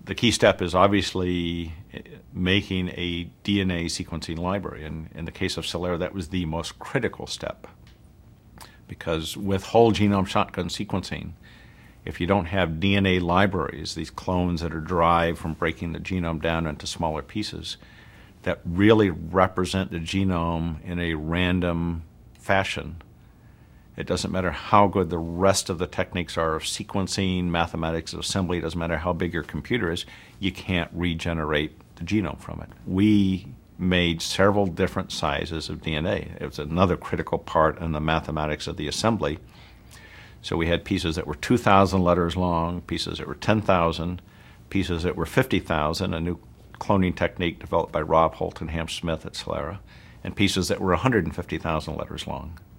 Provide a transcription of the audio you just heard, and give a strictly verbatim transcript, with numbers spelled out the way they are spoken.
the key step is obviously making a D N A sequencing library. And in the case of Celera, that was the most critical step. Because with whole genome shotgun sequencing, if you don't have D N A libraries, these clones that are derived from breaking the genome down into smaller pieces, that really represent the genome in a random fashion, it doesn't matter how good the rest of the techniques are of sequencing, mathematics of assembly, it doesn't matter how big your computer is, you can't regenerate the genome from it. We made several different sizes of D N A. It was another critical part in the mathematics of the assembly. So we had pieces that were two thousand letters long, pieces that were ten thousand, pieces that were fifty thousand, a new cloning technique developed by Rob Holt and Ham Smith at Celera, and pieces that were one hundred fifty thousand letters long.